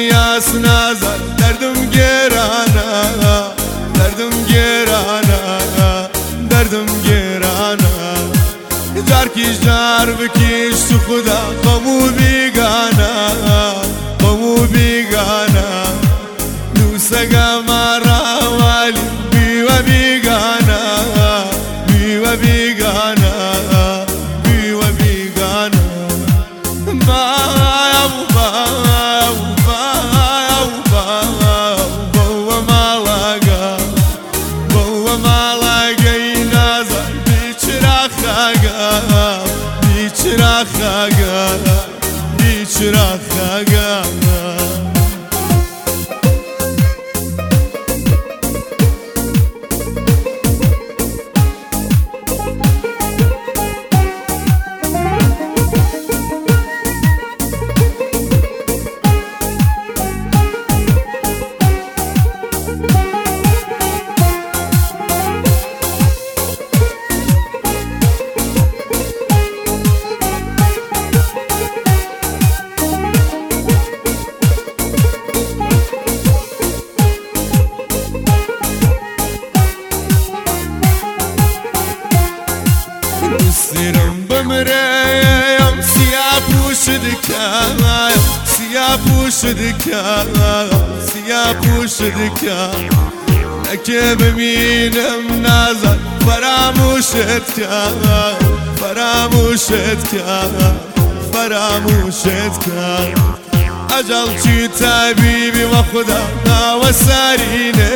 یاس نازار دردم گرانه دردم گرانه دردم گرانه جارکیش جار بکیش تو خدا قمو بیگانه قمو بیگانه نوسگا مارا والی بیو بیگانه بیو بیگانه بیو بیگانه بیچاره خاگا سرم بمریم سیاه پوش دکم سیاه پوش دکم سیاه پوش دکم اگه ببینم نازن فراموشت کن فراموشت کن فراموشت کن اجل چی طبیبی و خدا آوسارینه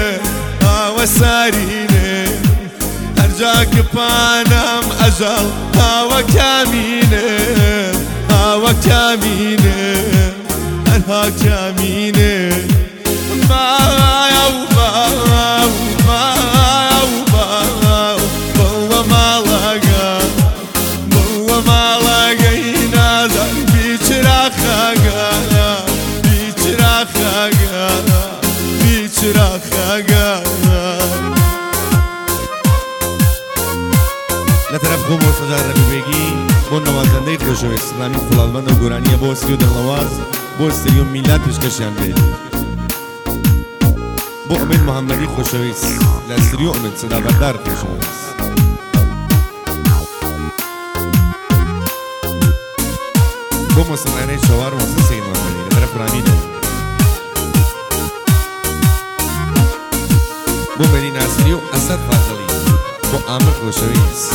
آوسارینه جاك بانم أجل هوا كامينه هوا كامينه أنها كامينه ما يوبا ما يوبا هو ما لقى هو ما لقى ينادى بيشرا خاقا بيشرا خاقا بيشرا خاقا لطرف خوب مستجر رفیقی من نوازنده خوشویست رامین خلالمند و گورانی با استریو در نواز با استریو میلاد پیشکش انده با امید محمدی خوشویست لستریو امید صدابردار خوشویست با مستنانه شوار مستن سید محمدی لطرف رامینه با مدین استریو اسد فاضلی با عامر خوشویست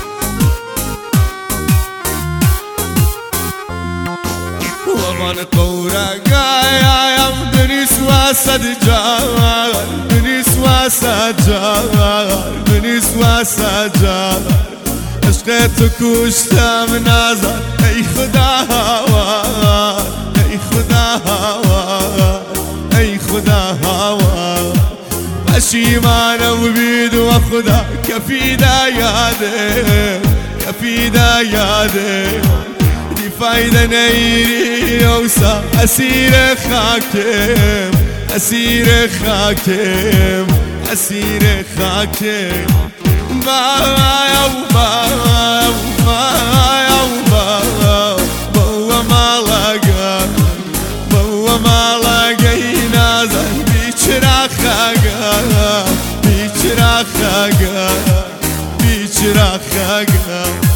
ومن قورا قايا دنيس واسد جار دنيس واسد جار دنيس واسد جار عشقت کشتم نظر ای خدا هوا ای خدا هوا ای خدا هوا پشیمانم بید و خدا کفیدا یاده کفیدا یاده فايدة نيري يوسع أسير خاكم أسير خاكم أسير خاكم ما يوبا ما يوبا بوا ما لقى بوا ما لقى ينازل بيشرا خاقا بيشرا خاقا بيشرا خاقا